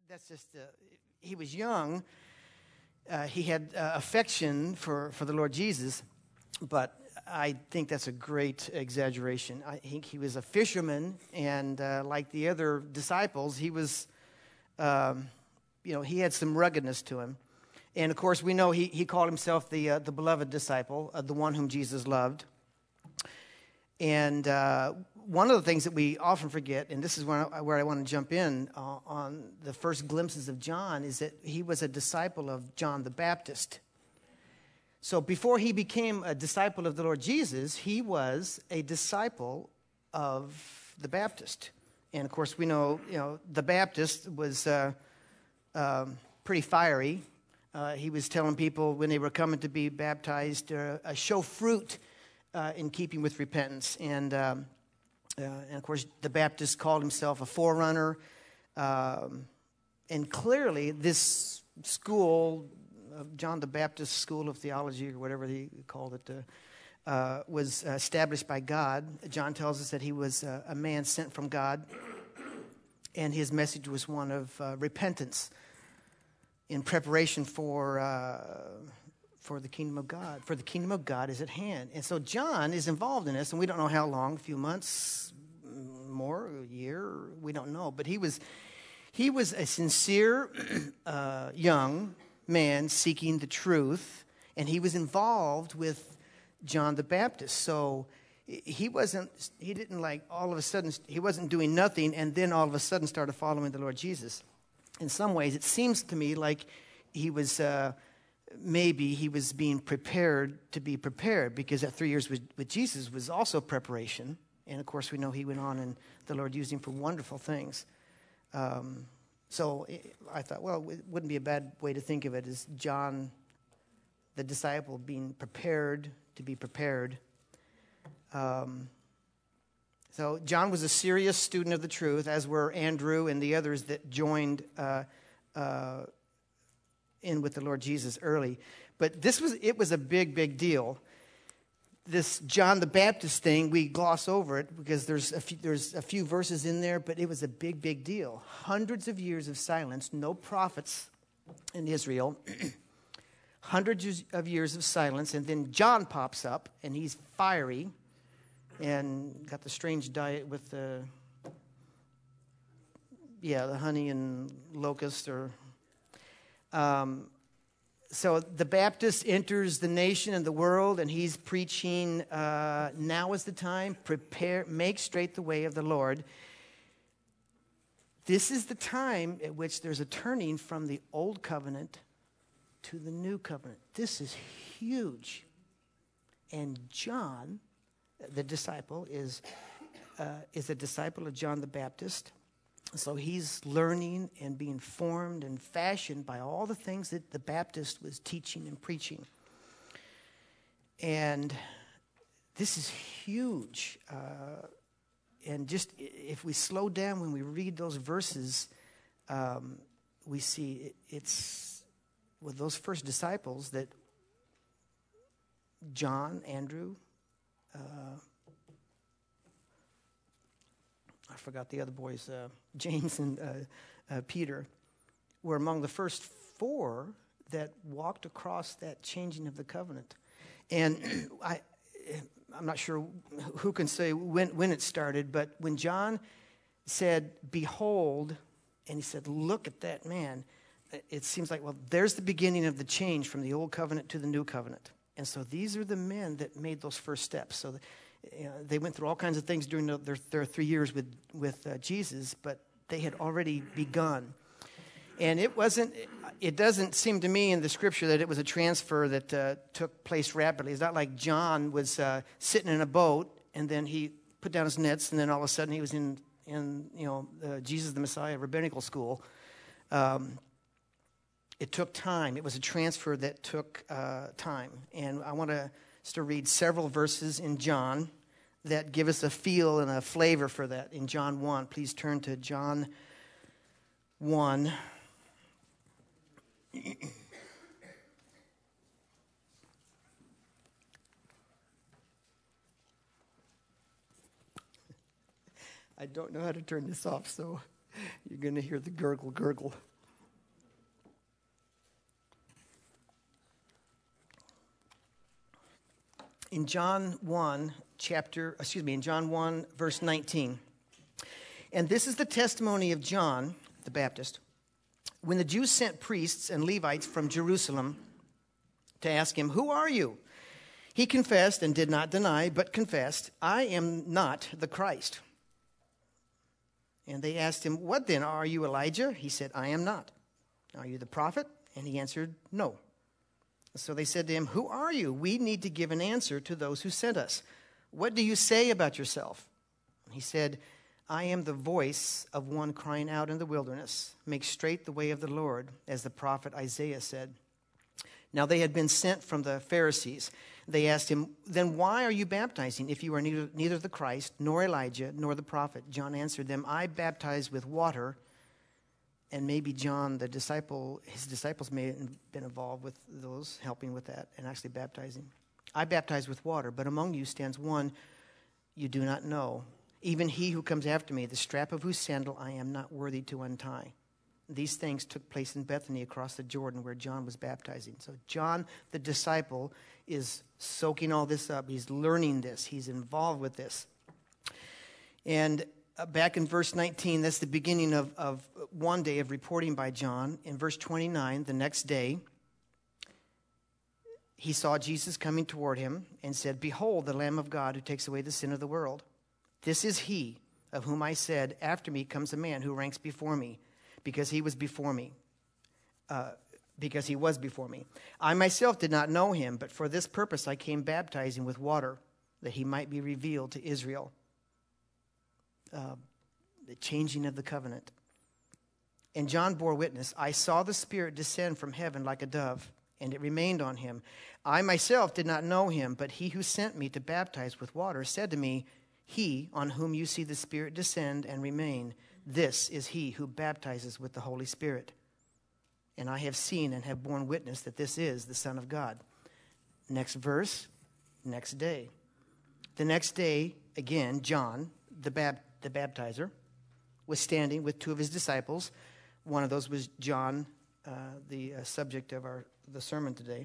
that's just, he was young. He had affection for the Lord Jesus, but I think that's a great exaggeration. I think he was a fisherman, and like the other disciples, he was, he had some ruggedness to him. And, of course, we know he called himself the beloved disciple, the one whom Jesus loved. And one of the things that we often forget, and this is where I want to jump in on the first glimpses of John, is that he was a disciple of John the Baptist. So before he became a disciple of the Lord Jesus, he was a disciple of the Baptist. And, of course, we know, the Baptist was pretty fiery. He was telling people when they were coming to be baptized, show fruit in keeping with repentance. And of course, the Baptist called himself a forerunner. And clearly, this school, John the Baptist School of Theology, or whatever he called it, was established by God. John tells us that he was a man sent from God, and his message was one of repentance in preparation for the kingdom of God. For the kingdom of God is at hand. And so John is involved in this, and we don't know how long, a few months, more, a year, we don't know. But he was a sincere young man seeking the truth, and he was involved with John the Baptist. So he didn't like all of a sudden, he wasn't doing nothing and then all of a sudden started following the Lord Jesus. In some ways, it seems to me like he was, maybe he was being prepared to be prepared, because that 3 years with Jesus was also preparation. And of course, we know he went on and the Lord used him for wonderful things. So I thought, well, it wouldn't be a bad way to think of it as John, the disciple, being prepared to be prepared. So John was a serious student of the truth, as were Andrew and the others that joined in with the Lord Jesus early. But it was a big, big deal. This John the Baptist thing, we gloss over it because there's a few verses in there, but it was a big, big deal. Hundreds of years of silence, no prophets in Israel. Hundreds of years of silence, and then John pops up, and he's fiery, and got the strange diet with the honey and locust. So the Baptist enters the nation and the world, and he's preaching, now is the time, make straight the way of the Lord. This is the time at which there's a turning from the old covenant to the new covenant. This is huge. And John, the disciple, is a disciple of John the Baptist. So he's learning and being formed and fashioned by all the things that the Baptist was teaching and preaching. And this is huge. And just if we slow down when we read those verses, we see it's with those first disciples that John, Andrew, I forgot the other boys, James and Peter, were among the first four that walked across that changing of the covenant. And I'm not sure who can say when it started, but when John said, "Behold," and he said, "Look at that man," it seems like, well, there's the beginning of the change from the old covenant to the new covenant. And so these are the men that made those first steps. So they went through all kinds of things during their 3 years with Jesus, but they had already begun. And it doesn't seem to me in the scripture that it was a transfer that took place rapidly. It's not like John was sitting in a boat and then he put down his nets and then all of a sudden he was in Jesus the Messiah rabbinical school. It took time. It was a transfer that took time. And I want us to read several verses in John that give us a feel and a flavor for that. In John 1, please turn to John 1. I don't know how to turn this off, so you're going to hear the gurgle. in John 1, verse 19. And this is the testimony of John the Baptist. When the Jews sent priests and Levites from Jerusalem to ask him, "Who are you?" He confessed and did not deny, but confessed, "I am not the Christ." And they asked him, "What then? Are you Elijah?" He said, "I am not." "Are you the prophet?" And he answered, "No." So they said to him, "Who are you? We need to give an answer to those who sent us. What do you say about yourself?" He said, "I am the voice of one crying out in the wilderness, 'Make straight the way of the Lord,' as the prophet Isaiah said." Now they had been sent from the Pharisees. They asked him, "Then why are you baptizing if you are neither the Christ, nor Elijah, nor the prophet?" John answered them, "I baptize with water," and maybe John, his disciples may have been involved with those, helping with that and actually baptizing. "I baptize with water, but among you stands one you do not know, even he who comes after me, the strap of whose sandal I am not worthy to untie." These things took place in Bethany across the Jordan where John was baptizing. So John, the disciple, is soaking all this up. He's learning this. He's involved with this. And back in verse 19, that's the beginning of one day of reporting by John. In verse 29, the next day, he saw Jesus coming toward him and said, "Behold, the Lamb of God who takes away the sin of the world. This is he of whom I said, 'After me comes a man who ranks before me, because he was before me. I myself did not know him, but for this purpose I came baptizing with water, that he might be revealed to Israel.'" The changing of the covenant. "And John bore witness, 'I saw the Spirit descend from heaven like a dove, and it remained on him. I myself did not know him, but he who sent me to baptize with water said to me, He on whom you see the Spirit descend and remain, this is he who baptizes with the Holy Spirit. And I have seen and have borne witness that this is the Son of God.'" Next verse, next day. "The next day, again, John, the baptizer, was standing with two of his disciples." One of those was John, the subject of the sermon today.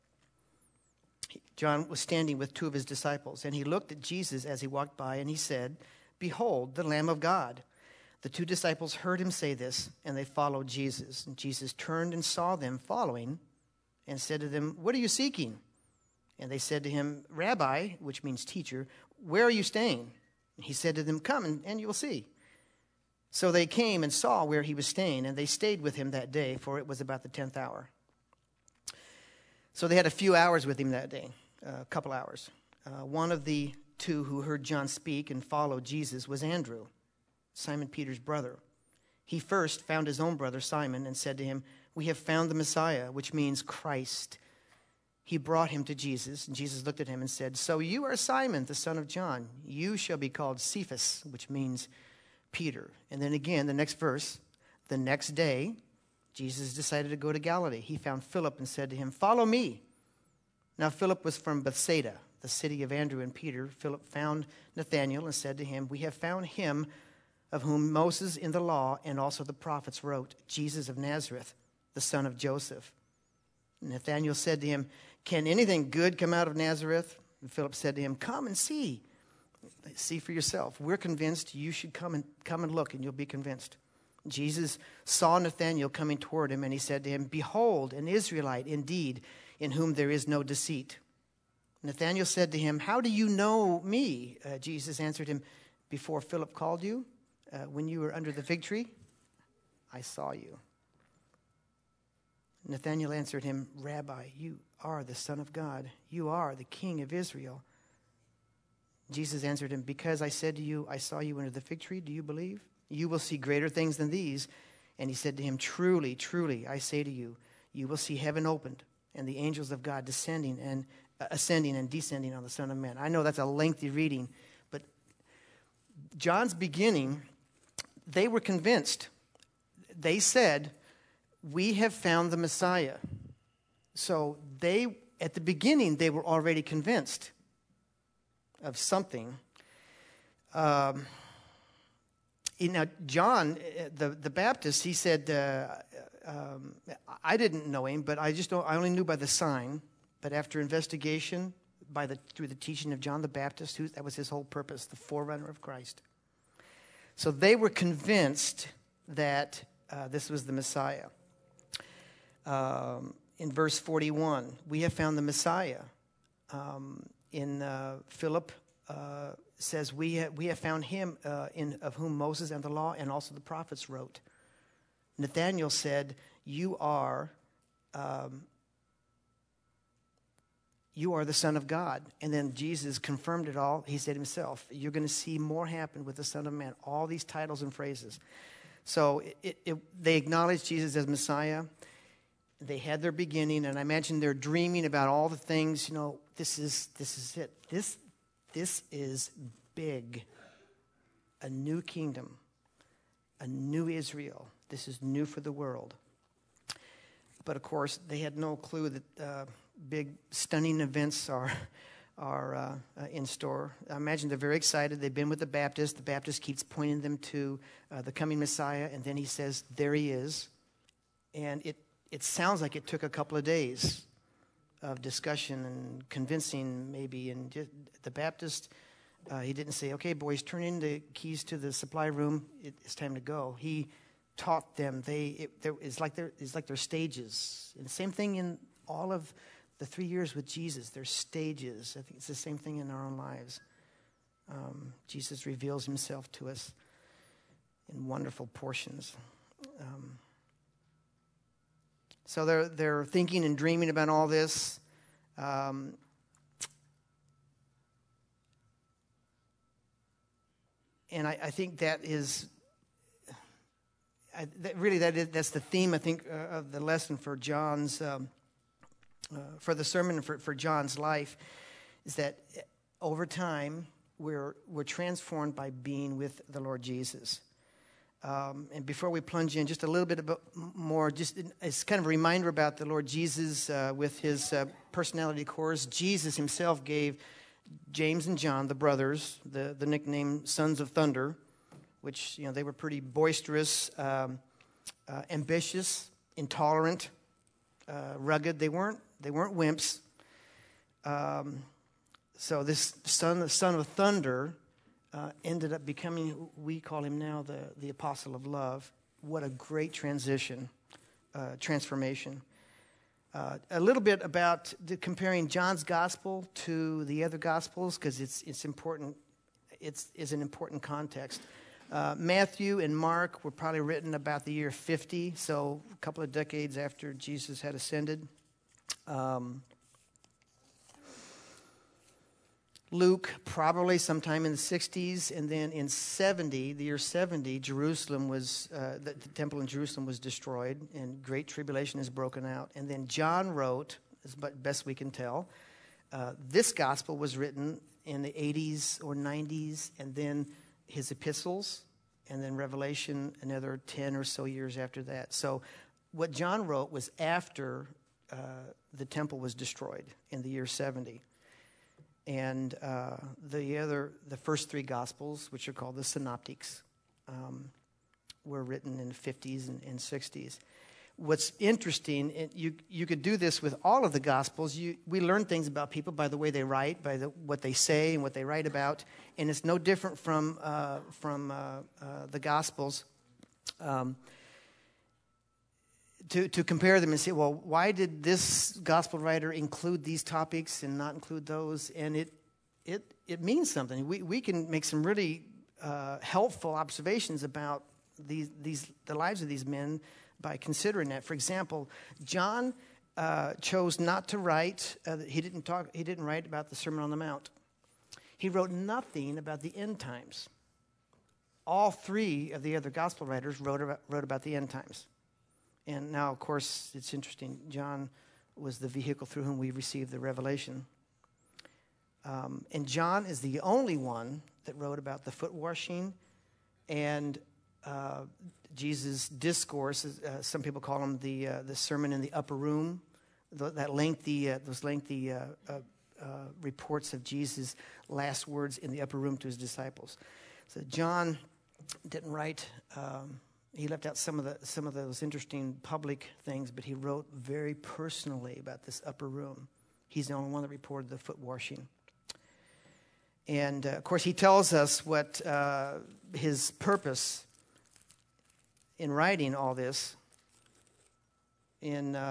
John was standing with two of his disciples, and he looked at Jesus as he walked by, and he said, "Behold, the Lamb of God." The two disciples heard him say this, and they followed Jesus. And Jesus turned and saw them following, and said to them, "What are you seeking?" And they said to him, "Rabbi," which means teacher, "where are you staying?" And he said to them, "Come, and you will see." So they came and saw where he was staying, and they stayed with him that day, for it was about the 10th hour. So they had a few hours with him that day, a couple hours. One of the two who heard John speak and followed Jesus was Andrew, Simon Peter's brother. He first found his own brother Simon and said to him, "We have found the Messiah," which means Christ. He brought him to Jesus, and Jesus looked at him and said, "So you are Simon, the son of John. You shall be called Cephas," which means Peter. And then again, the next verse, "The next day, Jesus decided to go to Galilee. He found Philip and said to him, 'Follow me.' Now Philip was from Bethsaida, the city of Andrew and Peter. Philip found Nathanael and said to him, 'We have found him of whom Moses in the law and also the prophets wrote, Jesus of Nazareth, the son of Joseph.' Nathanael said to him, 'Can anything good come out of Nazareth?' And Philip said to him, 'Come and see. See for yourself. We're convinced. You should come and look, and you'll be convinced.' Jesus saw Nathanael coming toward him, and he said to him, 'Behold, an Israelite indeed, in whom there is no deceit.' Nathanael said to him, 'How do you know me?' Jesus answered him, 'Before Philip called you, when you were under the fig tree, I saw you.' Nathanael answered him, 'Rabbi, you are the Son of God. You are the King of Israel.' Jesus answered him, 'Because I said to you, I saw you under the fig tree, do you believe? You will see greater things than these.' And he said to him, 'Truly, truly, I say to you, you will see heaven opened and the angels of God ascending and descending on the Son of Man.'" I know that's a lengthy reading, but John's beginning, they were convinced. They said, "We have found the Messiah." So at the beginning, they were already convinced of something. John, the Baptist, he said, "I didn't know him, but I only knew by the sign. But after investigation, through the teaching of John the Baptist. That was his whole purpose, the forerunner of Christ. So they were convinced that this was the Messiah. In verse 41, we have found the Messiah. Philip says, we have found him of whom Moses and the law and also the prophets wrote. Nathanael said, you are the Son of God. And then Jesus confirmed it all. He said himself, you're going to see more happen with the Son of Man. All these titles and phrases. So they acknowledged Jesus as Messiah. They had their beginning, and I imagine they're dreaming about all the things. This is it. This is big. A new kingdom, a new Israel. This is new for the world. But of course, they had no clue that big, stunning events are in store. I imagine they're very excited. They've been with the Baptist. The Baptist keeps pointing them to the coming Messiah, and then he says, there he is. And it sounds like it took a couple of days of discussion and convincing, maybe. And the Baptist, he didn't say, okay, boys, turn in the keys to the supply room. It's time to go. He taught them. It's like they're stages. And the same thing in all of the 3 years with Jesus. There's stages. I think it's the same thing in our own lives. Jesus reveals himself to us in wonderful portions. So they're thinking and dreaming about all this. And I think that is that's the theme, I think, of the lesson for John's for the sermon for John's life, is that over time we're transformed by being with the Lord Jesus. And before we plunge in, just a little bit more, just as kind of a reminder about the Lord Jesus with his personality cores. Jesus himself gave James and John, the brothers, the nickname Sons of Thunder, which they were pretty boisterous, ambitious, intolerant, rugged. They weren't wimps. So this son of Thunder ended up becoming, we call him now the Apostle of Love. What a great transformation. A little bit about comparing John's gospel to the other gospels, because it's important. It's an important context. Matthew and Mark were probably written about the year 50, so a couple of decades after Jesus had ascended. Luke, probably sometime in the 60s, and then in the year 70, Jerusalem was, the temple in Jerusalem was destroyed, and great tribulation has broken out. And then John wrote, as best we can tell, this gospel was written in the 80s or 90s, and then his epistles, and then Revelation another 10 or so years after that. So what John wrote was after the temple was destroyed in the year 70. And the first three Gospels, which are called the Synoptics, were written in the 50s and 60s. What's interesting, you could do this with all of the Gospels. We learn things about people by the way they write, by what they say and what they write about, and it's no different from the Gospels. To compare them and say, well, why did this gospel writer include these topics and not include those? And it means something. We can make some really helpful observations about the lives of these men by considering that. For example, John chose not to write. He didn't write about the Sermon on the Mount. He wrote nothing about the end times. All three of the other gospel writers wrote about the end times. And now, of course, it's interesting. John was the vehicle through whom we received the revelation. And John is the only one that wrote about the foot washing and Jesus' discourse. Some people call him the sermon in the upper room. Those lengthy reports of Jesus' last words in the upper room to his disciples. So John didn't write. He left out some of those interesting public things, but he wrote very personally about this upper room He's the only one that reported the foot washing. And, of course, he tells us what his purpose in writing all this in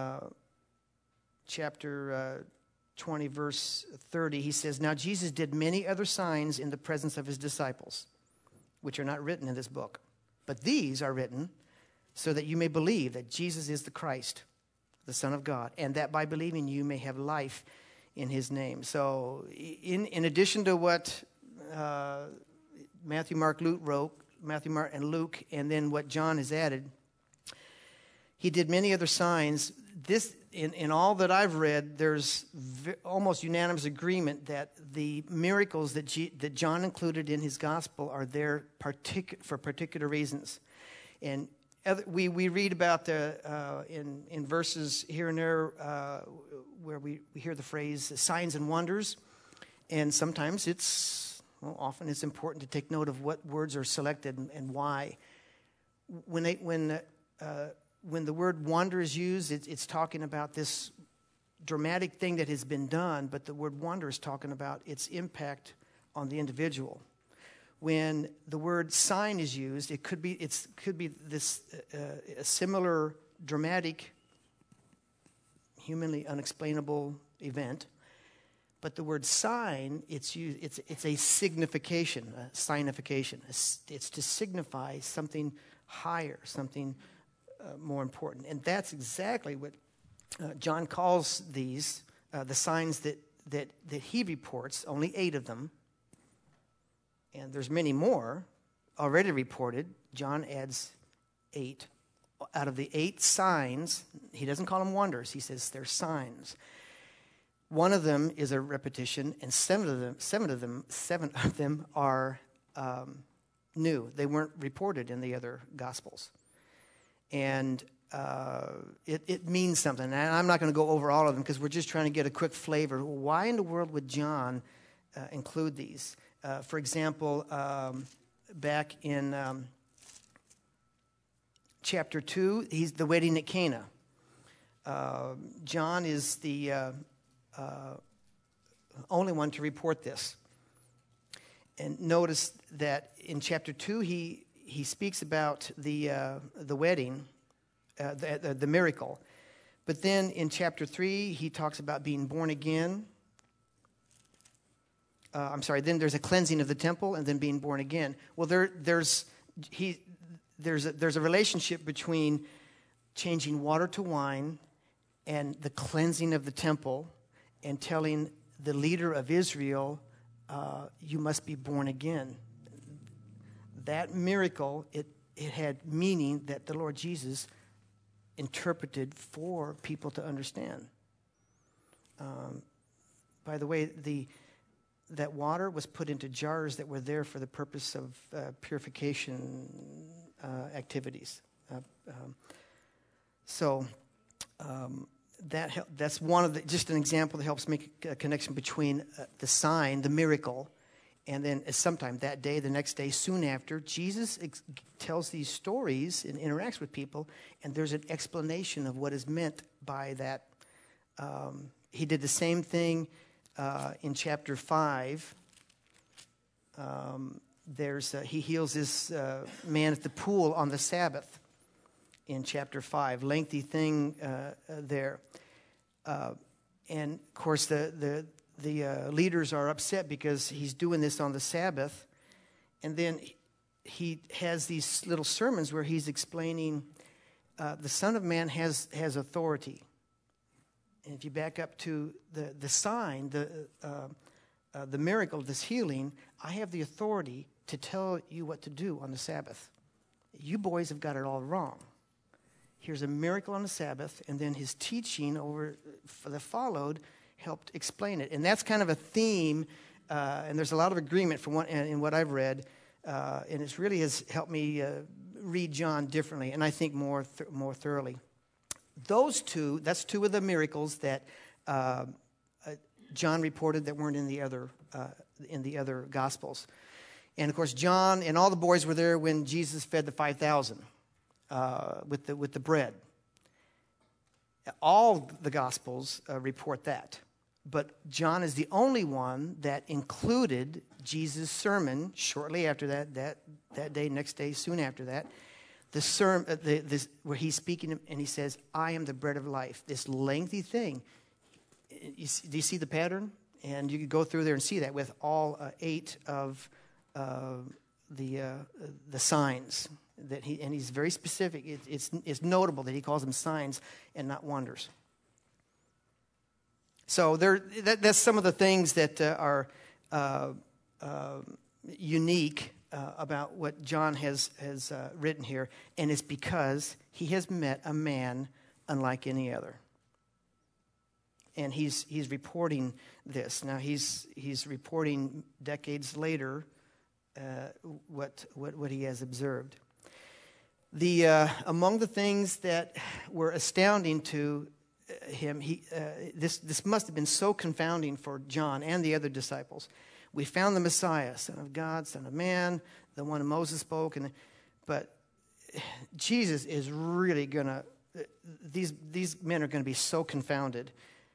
chapter 20, verse 30. He says, "Now Jesus did many other signs in the presence of his disciples, which are not written in this book. But these are written so that you may believe that Jesus is the Christ, the Son of God, and that by believing you may have life in his name." So in addition to what Matthew, Mark, and Luke, and then what John has added, he did many other signs. This, in all that I've read, there's almost unanimous agreement that the miracles that John included in his gospel are there for particular reasons. And we read about in verses here and there where we hear the phrase signs and wonders, and sometimes often it's important to take note of what words are selected and why. When the word wonder is used, it's talking about this dramatic thing that has been done, but the word wonder is talking about its impact on the individual. When the word sign is used, it could be this a similar dramatic, humanly unexplainable event. But the word sign, it's a signification, a signification. It's to signify something higher, something more important. And that's exactly what John calls these, the signs that he reports, only 8 of them. And there's many more already reported. John adds 8. Out of the 8 signs, he doesn't call them wonders. He says they're signs. One of them is a repetition, and 7 of them are new. They weren't reported in the other Gospels. And it means something. And I'm not going to go over all of them because we're just trying to get a quick flavor. Why in the world would John include these? For example, back in chapter 2, he's the wedding at Cana. John is the only one to report this. And notice that in chapter 2, he speaks about the wedding, the miracle. But then in chapter 3, he talks about being born again. Then there's a cleansing of the temple and then being born again. Well, there's a relationship between changing water to wine and the cleansing of the temple and telling the leader of Israel, you must be born again. That miracle, it had meaning that the Lord Jesus interpreted for people to understand. By the way, that water was put into jars that were there for the purpose of purification activities. That's one of just an example that helps make a connection between the sign, the miracle, and then sometime that day, the next day, soon after, Jesus tells these stories and interacts with people, and there's an explanation of what is meant by that. He did the same thing in chapter 5. He heals this man at the pool on the Sabbath in chapter 5. Lengthy thing there. And, of course, the leaders are upset because he's doing this on the Sabbath. And then he has these little sermons where he's explaining the Son of Man has authority. And if you back up to the sign, the miracle, this healing, I have the authority to tell you what to do on the Sabbath. You boys have got it all wrong. Here's a miracle on the Sabbath, and then his teaching that followed helped explain it. And that's kind of a theme, and there's a lot of agreement in what I've read, and it really has helped me read John differently, and I think more thoroughly. That's 2 of the miracles that John reported that weren't in the other Gospels. And, of course, John and all the boys were there when Jesus fed the 5,000 with the bread. All the Gospels report that. But John is the only one that included Jesus' sermon shortly after that day, next day, soon after that. The sermon, where he's speaking and he says, I am the bread of life. This lengthy thing. Do you see the pattern? And you could go through there and see that with all 8 of the signs that he's very specific. It's notable that he calls them signs and not wonders. So that's some of the things that are unique about what John has written here, and it's because he has met a man unlike any other. And he's reporting this. Now he's reporting decades later what he has observed. Among the things that were astounding to him, this must have been so confounding for John and the other disciples. We found the Messiah, Son of God, Son of Man, the one Moses spoke, but Jesus is really gonna. These men are going to be so confounded.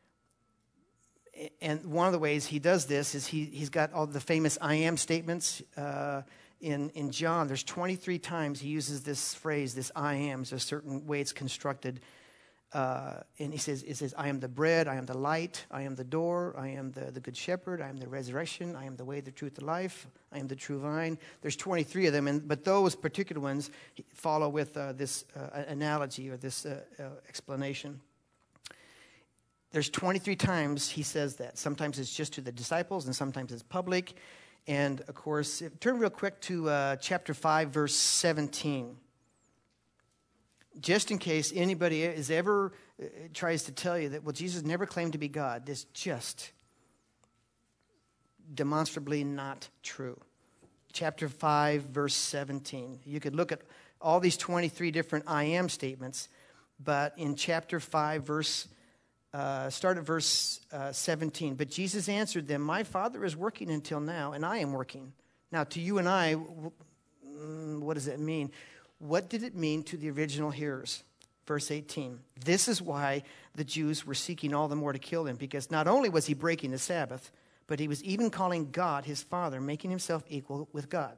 And one of the ways he does this is he's got all the famous I am statements in John. There's 23 times he uses this phrase, this I am. There's a certain way it's constructed. And it says, I am the bread, I am the light, I am the door, I am the good shepherd, I am the resurrection, I am the way, the truth, the life, I am the true vine. There's 23 of them, but those particular ones follow with this analogy or this explanation. There's 23 times he says that. Sometimes it's just to the disciples, and sometimes it's public. And, of course, turn real quick to chapter 5, verse 17. Just in case anybody is ever tries to tell you that, well, Jesus never claimed to be God. This just demonstrably not true. Chapter 5, verse 17. You could look at all these 23 different I am statements, but in chapter 5, start at verse 17. But Jesus answered them, my Father is working until now, and I am working. Now, to you and I, what does that mean? What did it mean to the original hearers? Verse 18. This is why the Jews were seeking all the more to kill him, because not only was he breaking the Sabbath, but he was even calling God his Father, making himself equal with God.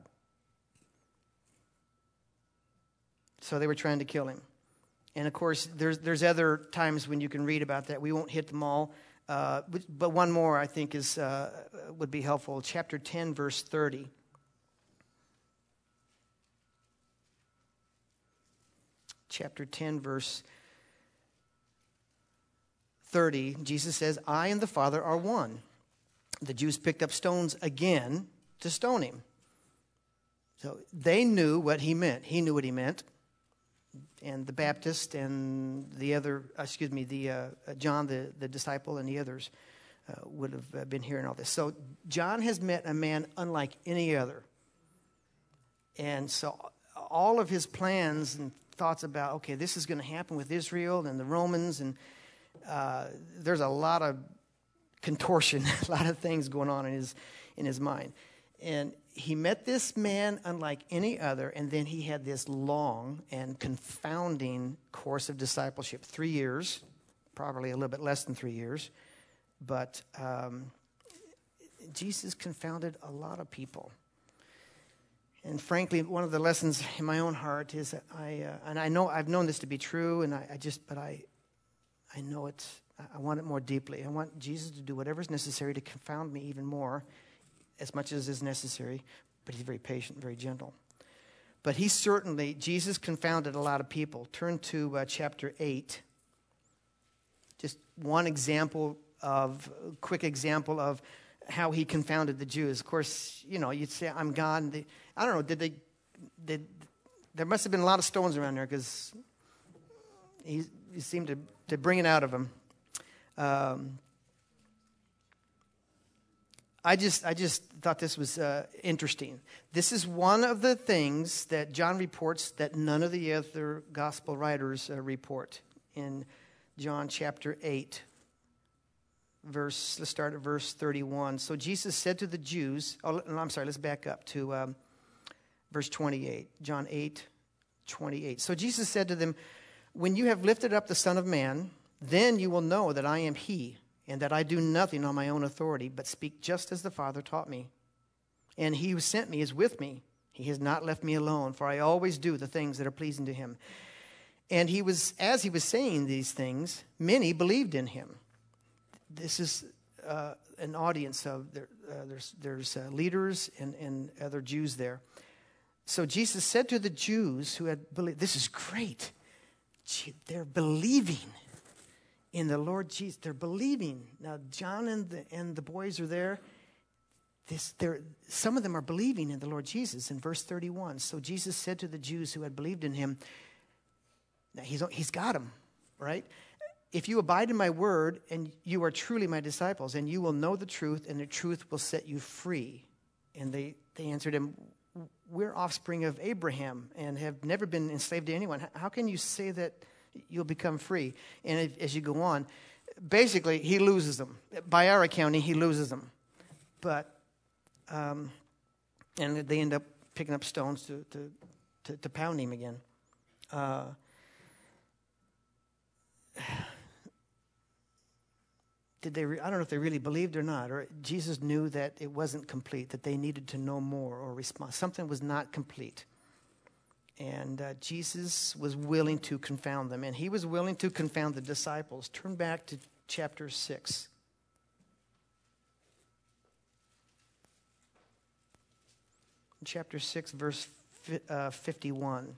So they were trying to kill him. And, of course, there's other times when you can read about that. We won't hit them all. But one more, I think, would be helpful. Chapter 10, verse 30. Chapter 10, verse 30, Jesus says, I and the Father are one. The Jews picked up stones again to stone him. So they knew what he meant. He knew what he meant. And the Baptist and John, the disciple, and the others would have been hearing all this. So John has met a man unlike any other. And so all of his plans and thoughts about, okay, this is going to happen with Israel and the Romans, and there's a lot of contortion, a lot of things going on in his mind. And he met this man unlike any other, and then he had this long and confounding course of discipleship. 3 years, probably a little bit less than 3 years. But Jesus confounded a lot of people. And frankly, one of the lessons in my own heart is that I know I've known this to be true, and I know it's. I want it more deeply. I want Jesus to do whatever is necessary to confound me even more, as much as is necessary. But he's very patient, very gentle. But Jesus confounded a lot of people. Turn to chapter 8. Just one quick example of how he confounded the Jews. Of course, you'd say, I'm God. I don't know, there must have been a lot of stones around there, because he seemed to bring it out of them. I just thought this was interesting. This is one of the things that John reports that none of the other gospel writers report. In John chapter 8, let's start at verse 31. So Jesus said to the Jews, let's back up to verse 28. John 8, 28. So Jesus said to them, when you have lifted up the Son of Man, then you will know that I am he, and that I do nothing on my own authority, but speak just as the Father taught me. And he who sent me is with me. He has not left me alone, for I always do the things that are pleasing to him. And as he was saying these things, many believed in him. This is an audience of, there's leaders and other Jews there. So Jesus said to the Jews who had believed, this is great. They're believing in the Lord Jesus. They're believing. Now, John and the boys are there. Some of them are believing in the Lord Jesus. In verse 31, so Jesus said to the Jews who had believed in him, now he's got them, right? If you abide in my word, and you are truly my disciples, and you will know the truth, and the truth will set you free. And they answered him, we're offspring of Abraham and have never been enslaved to anyone. How can you say that you'll become free? And as you go on, basically, he loses them. By our accounting, he loses them. But, and they end up picking up stones to pound him again. I don't know if they really believed or not, or Jesus knew that it wasn't complete, that they needed to know more or respond. Something was not complete. And Jesus was willing to confound them, and he was willing to confound the disciples. Turn back to chapter 6. Chapter 6, verse 51.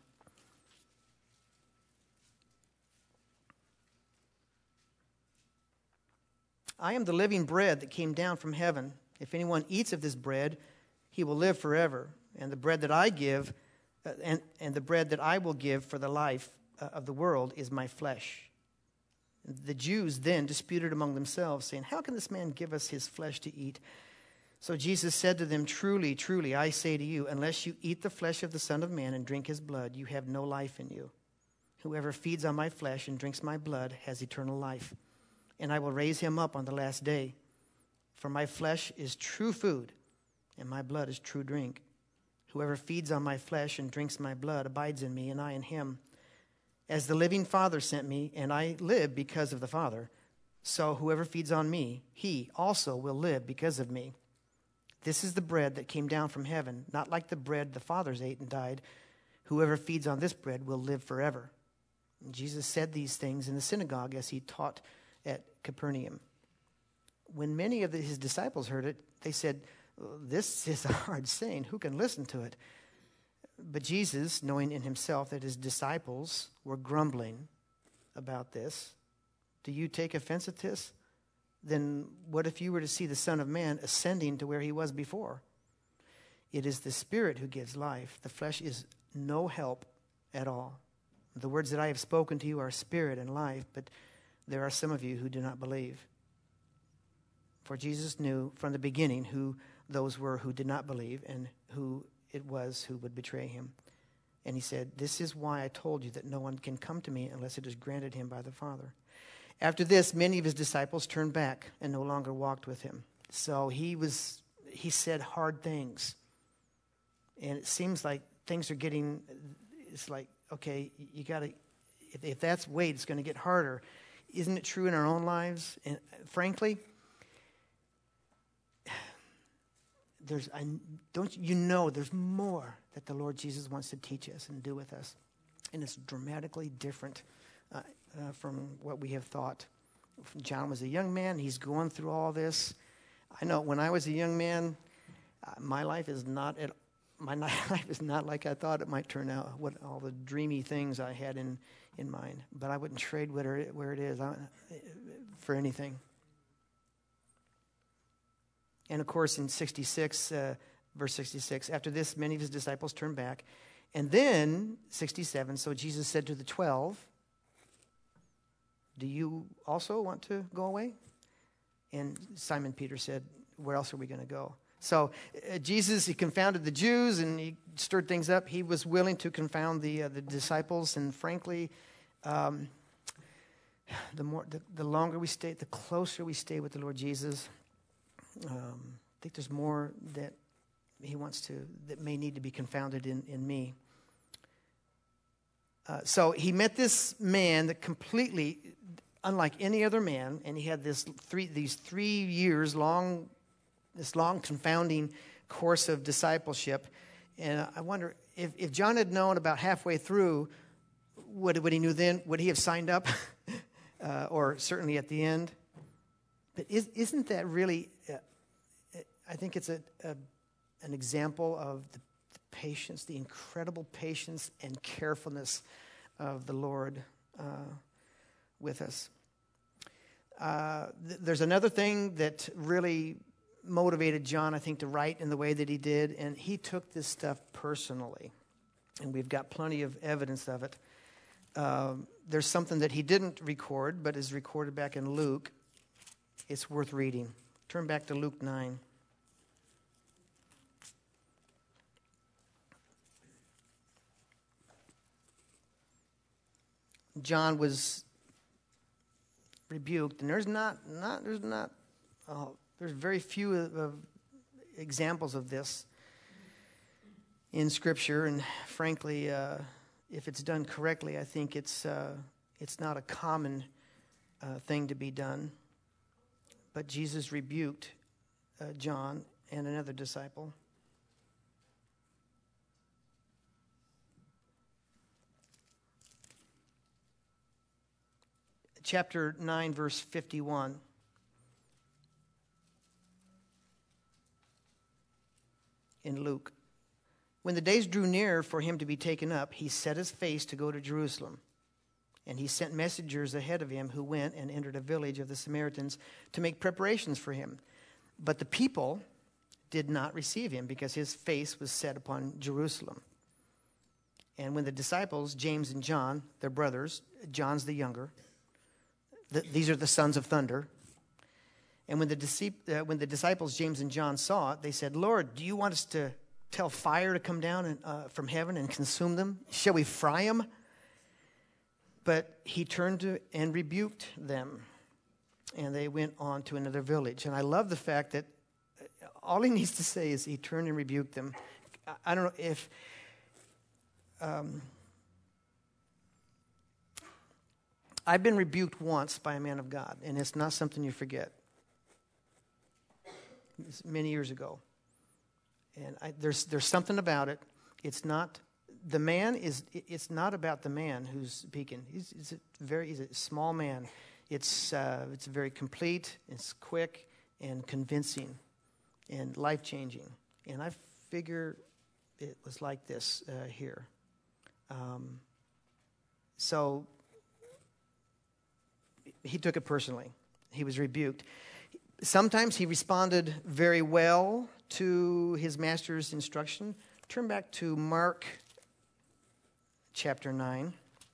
I am the living bread that came down from heaven. If anyone eats of this bread, he will live forever. And the bread that I give, and the bread that I will give for the life of the world is my flesh. The Jews then disputed among themselves, saying, how can this man give us his flesh to eat? So Jesus said to them, truly, truly, I say to you, unless you eat the flesh of the Son of Man and drink his blood, you have no life in you. Whoever feeds on my flesh and drinks my blood has eternal life. And I will raise him up on the last day. For my flesh is true food, and my blood is true drink. Whoever feeds on my flesh and drinks my blood abides in me, and I in him. As the living Father sent me, and I live because of the Father, so whoever feeds on me, he also will live because of me. This is the bread that came down from heaven, not like the bread the fathers ate and died. Whoever feeds on this bread will live forever. And Jesus said these things in the synagogue as he taught at Capernaum. When many of his disciples heard it, they said, this is a hard saying. Who can listen to it? But Jesus, knowing in himself that his disciples were grumbling about this, do you take offense at this? Then what if you were to see the Son of Man ascending to where he was before? It is the Spirit who gives life. The flesh is no help at all. The words that I have spoken to you are spirit and life, but there are some of you who do not believe. For Jesus knew from the beginning who those were who did not believe and who it was who would betray him. And he said, this is why I told you that no one can come to me unless it is granted him by the Father. After this, many of his disciples turned back and no longer walked with him. So he said hard things. And it seems like things are getting, it's like, okay, you got to, if that's weight, it's going to get harder. Isn't it true in our own lives? And frankly, there's more that the Lord Jesus wants to teach us and do with us. And it's dramatically different from what we have thought. John was a young man. He's going through all this. I know when I was a young man, my life is not like I thought it might turn out, what all the dreamy things I had in mind. But I wouldn't trade where it is for anything. And of course, in 66, verse 66, after this, many of his disciples turned back. And then, 67, so Jesus said to the 12, do you also want to go away? And Simon Peter said, where else are we going to go? So Jesus, he confounded the Jews and he stirred things up. He was willing to confound the disciples. And frankly, the longer we stay, the closer we stay with the Lord Jesus, I think there's more that he wants to, that may need to be confounded in me. So he met this man that completely unlike any other man, and he had these 3 years long, this long confounding course of discipleship. And I wonder if John had known about halfway through what he knew then, would he have signed up? Or certainly at the end. But isn't that really, I think it's an example of the patience, the incredible patience and carefulness of the Lord with us. There's another thing that really motivated John, I think, to write in the way that he did, and he took this stuff personally. And we've got plenty of evidence of it. There's something that he didn't record, but is recorded back in Luke. It's worth reading. Turn back to Luke 9. John was rebuked, and there's very few examples of this in Scripture, and frankly, if it's done correctly, I think it's not a common thing to be done. But Jesus rebuked John and another disciple. Chapter 9, verse 51. In Luke. When the days drew near for him to be taken up, he set his face to go to Jerusalem. And he sent messengers ahead of him who went and entered a village of the Samaritans to make preparations for him. But the people did not receive him because his face was set upon Jerusalem. And when the disciples, James and John, their brothers, John's the younger, these are the sons of thunder. And when the disciples, James and John, saw it, they said, "Lord, do you want us to tell fire to come down from heaven and consume them? Shall we fry them?" But he turned and rebuked them, and they went on to another village. And I love the fact that all he needs to say is he turned and rebuked them. I don't know if... I've been rebuked once by a man of God, and it's not something you forget. It's many years ago. And there's something about it. It's not about the man who's speaking. He's a small man. It's very complete, it's quick and convincing and life-changing. And I figure it was like this here. So he took it personally. He was rebuked. Sometimes he responded very well to his master's instruction. Turn back to Mark chapter 9.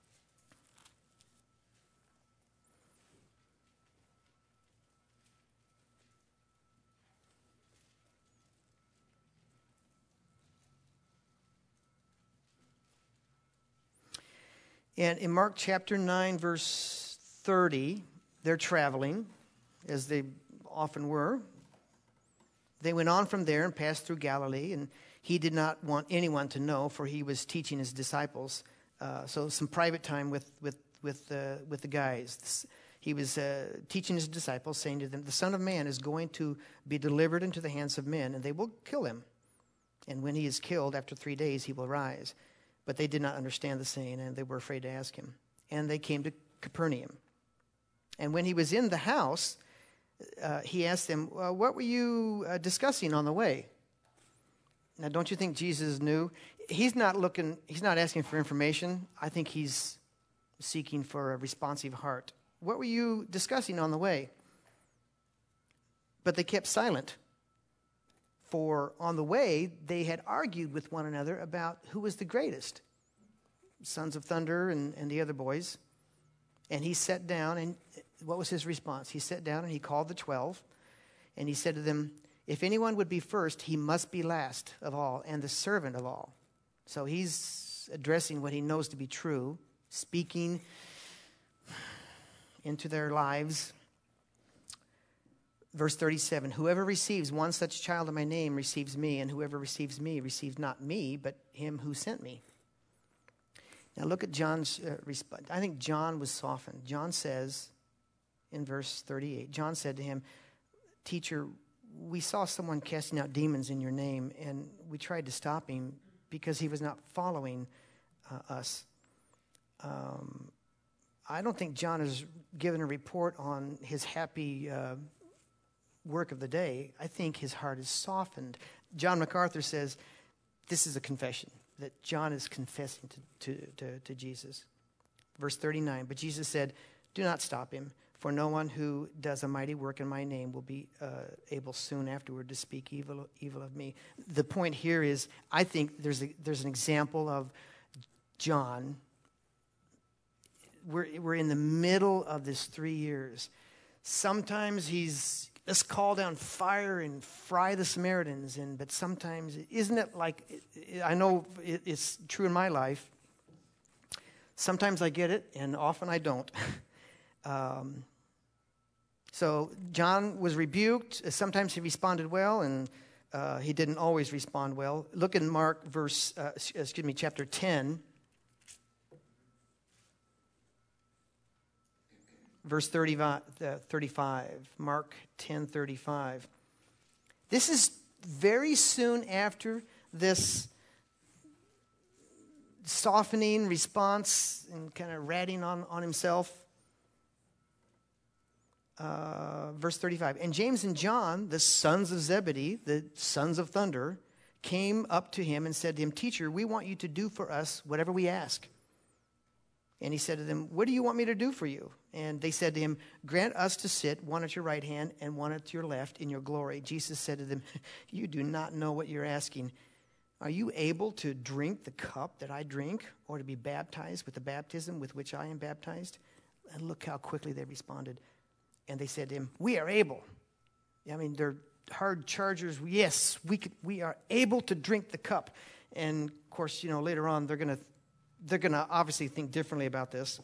And in Mark chapter 9, verse 30, they're traveling, as they often were. They went on from there and passed through Galilee, and he did not want anyone to know, for he was teaching his disciples. So some private time with the guys. He was teaching his disciples, saying to them, "The Son of Man is going to be delivered into the hands of men, and they will kill him. And when he is killed, after 3 days, he will rise." But they did not understand the saying, and they were afraid to ask him. And they came to Capernaum. And when he was in the house, he asked them, "What were you discussing on the way?" Now, don't you think Jesus knew? He's not asking for information. I think he's seeking for a responsive heart. "What were you discussing on the way?" But they kept silent. For on the way, they had argued with one another about who was the greatest, sons of thunder and the other boys. And he sat down, and what was his response? He sat down and he called the 12, and he said to them, "If anyone would be first, he must be last of all and the servant of all." So he's addressing what he knows to be true, speaking into their lives. Verse 37, "Whoever receives one such child in my name receives me, and whoever receives me receives not me, but him who sent me." Now look at John's response. I think John was softened. John says, in verse 38. John said to him, "Teacher, we saw someone casting out demons in your name, and we tried to stop him because he was not following us." I don't think John is given a report on his happy work of the day. I think his heart is softened. John MacArthur says this is a confession, that John is confessing to Jesus. Verse 39, but Jesus said, "Do not stop him, for no one who does a mighty work in my name will be able soon afterward to speak evil of me." The point here is, I think there's an example of John. We're in the middle of this 3 years. Sometimes let's call down fire and fry the Samaritans, but sometimes, isn't it like, I know it's true in my life, sometimes I get it and often I don't. So John was rebuked. Sometimes he responded well, and he didn't always respond well. Look in Mark chapter 10, verse 35. Mark 10:35. This is very soon after this softening response and kind of ratting on himself. Verse 35, and James and John, the sons of Zebedee, the sons of thunder, came up to him and said to him, "Teacher, we want you to do for us whatever we ask." And he said to them, "What do you want me to do for you?" And they said to him, "Grant us to sit, one at your right hand and one at your left, in your glory." Jesus said to them, "You do not know what you're asking. Are you able to drink the cup that I drink, or to be baptized with the baptism with which I am baptized?" And look how quickly they responded. And they said to him, "We are able." I mean, they're hard chargers. Yes, we are able to drink the cup. And of course, later on they're gonna obviously think differently about this.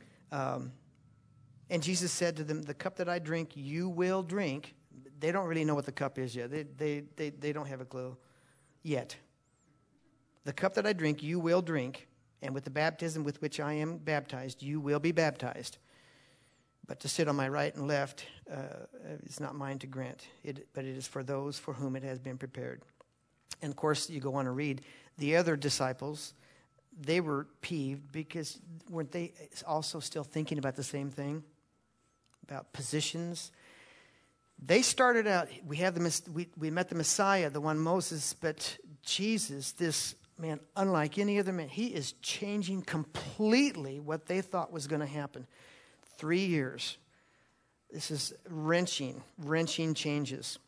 And Jesus said to them, "The cup that I drink, you will drink." They don't really know what the cup is yet. They don't have a clue yet. "The cup that I drink, you will drink, and with the baptism with which I am baptized, you will be baptized. But to sit on my right and left is not mine to grant, but it is for those for whom it has been prepared." And of course, you go on to read, the other disciples, they were peeved because weren't they also still thinking about the same thing? About positions. They started out, we met the Messiah, the one Moses, but Jesus, this man, unlike any other man, he is changing completely what they thought was going to happen. 3 years. This is wrenching changes.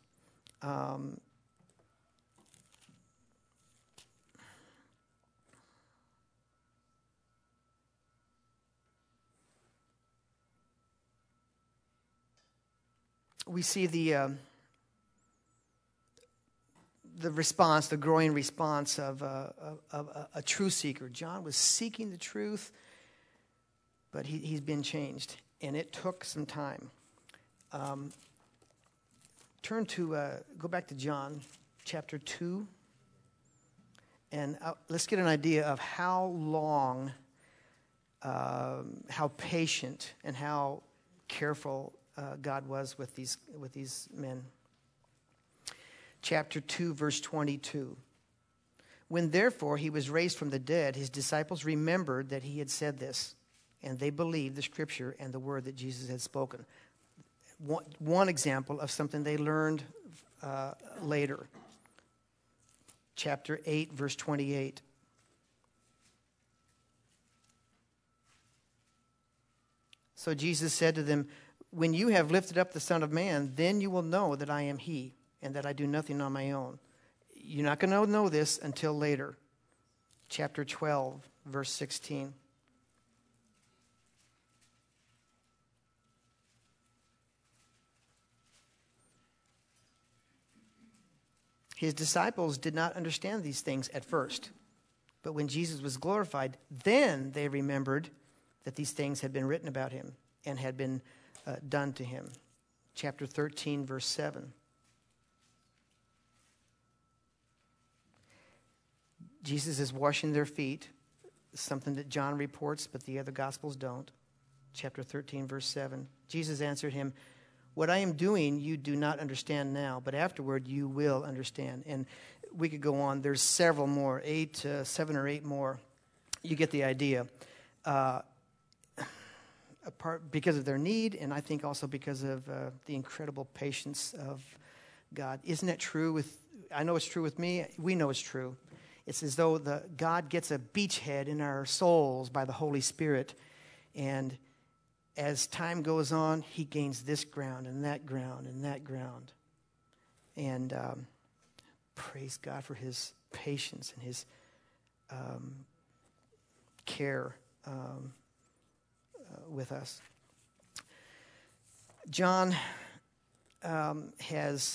We see the response, the growing response of a true seeker. John was seeking the truth, but he's been changed, and it took some time. Go back to John chapter 2, and let's get an idea of how long, how patient, and how careful God was with these men. Chapter 2, verse 22. When therefore he was raised from the dead, his disciples remembered that he had said this, and they believed the scripture and the word that Jesus had spoken. One example of something they learned later. Chapter 8, verse 28. So Jesus said to them, "When you have lifted up the Son of Man, then you will know that I am he, and that I do nothing on my own." You're not going to know this until later. Chapter 12, verse 16. His disciples did not understand these things at first, but when Jesus was glorified, then they remembered that these things had been written about him and had been done to him. Chapter 13, verse 7. Jesus is washing their feet, something that John reports, but the other Gospels don't. chapter 13, verse 7. Jesus answered him, "What I am doing you do not understand now, but afterward you will understand." And we could go on. There's several more, 7 or 8 more. You get the idea. Apart because of their need, and I think also because of the incredible patience of God. Isn't that true I know it's true with me. We know it's true. It's as though God gets a beachhead in our souls by the Holy Spirit, and as time goes on, he gains this ground and that ground and that ground. And praise God for his patience and his care with us. John has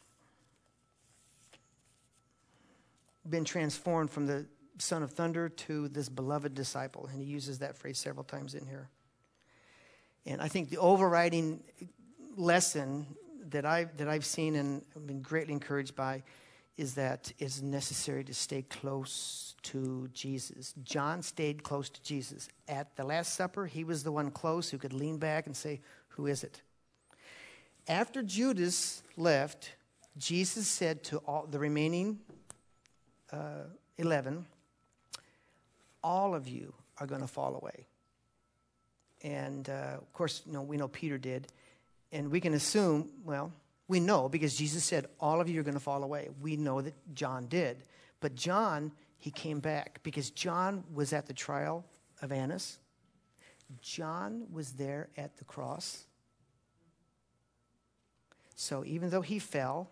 been transformed from the son of thunder to this beloved disciple, and he uses that phrase several times in here. And I think the overriding lesson that I've seen and been greatly encouraged by is that it's necessary to stay close to Jesus. John stayed close to Jesus. At the Last Supper, he was the one close who could lean back and say, "Who is it?" After Judas left, Jesus said to all the remaining 11, "All of you are going to fall away." And, of course, we know Peter did. And we can assume, we know because Jesus said, "All of you are going to fall away." We know that John did. But John, he came back because John was at the trial of Annas. John was there at the cross. So even though he fell,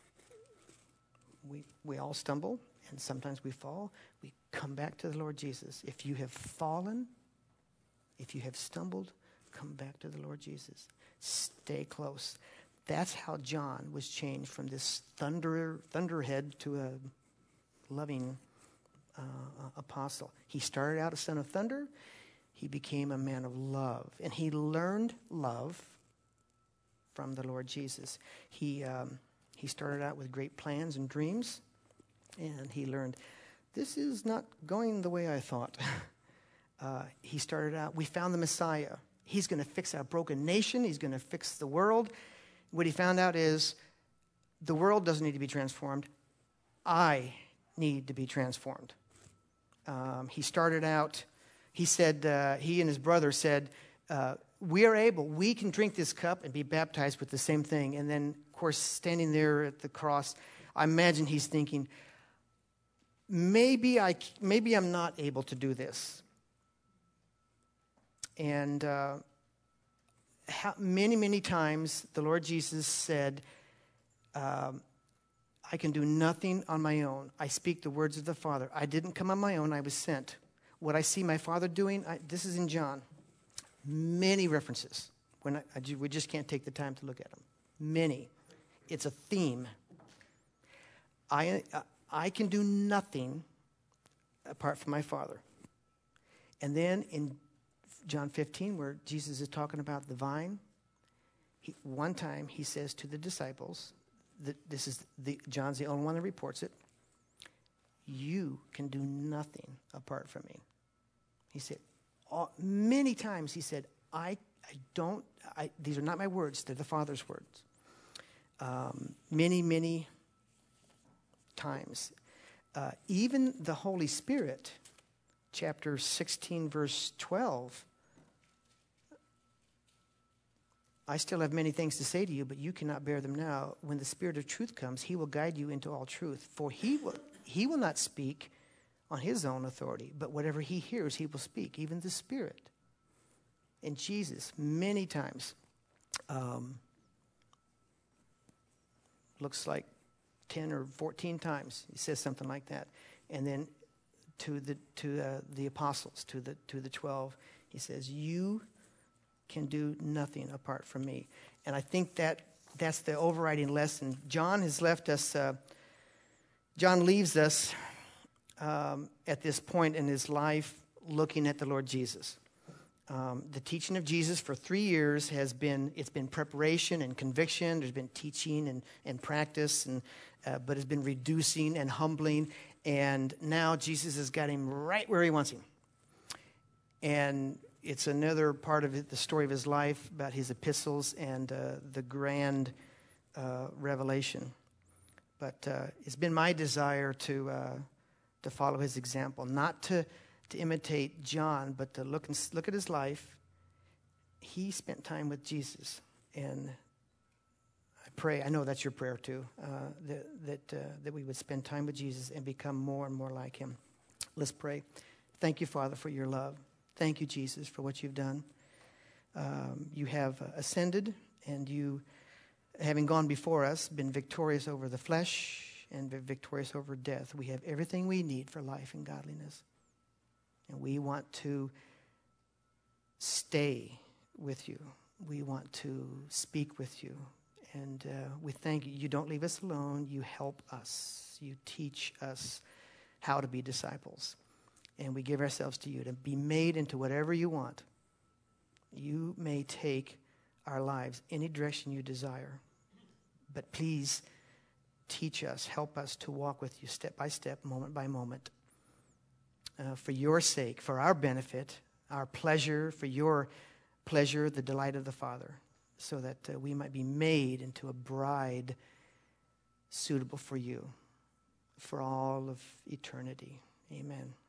we all stumble, and sometimes we fall. We come back to the Lord Jesus. If you have fallen, if you have stumbled, come back to the Lord Jesus. Stay close. That's how John was changed from this thunderhead to a loving apostle. He started out a son of thunder. He became a man of love, and he learned love from the Lord Jesus. He started out with great plans and dreams, and he learned, this is not going the way I thought. He started out, we found the Messiah. He's going to fix our broken nation. He's going to fix the world. What he found out is the world doesn't need to be transformed. I need to be transformed. He started out, he said, he and his brother said, we can drink this cup and be baptized with the same thing. And then, of course, standing there at the cross, I imagine he's thinking, maybe I'm not able to do this. And many, many times the Lord Jesus said, I can do nothing on my own. I speak the words of the Father. I didn't come on my own. I was sent. What I see my Father doing, this is in John. Many references. We just can't take the time to look at them. Many. It's a theme. I can do nothing apart from my Father. And then in John 15, where Jesus is talking about the vine, one time he says to the disciples, John's the only one that reports it, you can do nothing apart from me. He said, many times he said, these are not my words, they're the Father's words. Many, many times. Even the Holy Spirit, chapter 16, verse 12, I still have many things to say to you, but you cannot bear them now. When the Spirit of truth comes, he will guide you into all truth. For he will not speak on his own authority, but whatever he hears, he will speak, even the Spirit. And Jesus, many times, looks like 10 or 14 times, he says something like that. And then to the apostles, to the 12, he says, you can do nothing apart from me. And I think that's the overriding lesson. John has left us, John leaves us at this point in his life looking at the Lord Jesus. The teaching of Jesus for 3 years it's been preparation and conviction. There's been teaching and practice, but it's been reducing and humbling. And now Jesus has got him right where he wants him. And it's another part of the story of his life about his epistles and the grand revelation. But it's been my desire to follow his example, not to imitate John, but to look at his life. He spent time with Jesus, and I pray, I know that's your prayer too, that we would spend time with Jesus and become more and more like him. Let's pray. Thank you, Father, for your love. Thank you, Jesus, for what you've done. You have ascended, and you, having gone before us, been victorious over the flesh and been victorious over death. We have everything we need for life and godliness. And we want to stay with you. We want to speak with you. And we thank you. You don't leave us alone. You help us. You teach us how to be disciples. And we give ourselves to you to be made into whatever you want. You may take our lives any direction you desire. But please teach us, help us to walk with you step by step, moment by moment. For your sake, for our benefit, our pleasure, for your pleasure, the delight of the Father, so that we might be made into a bride suitable for you for all of eternity. Amen.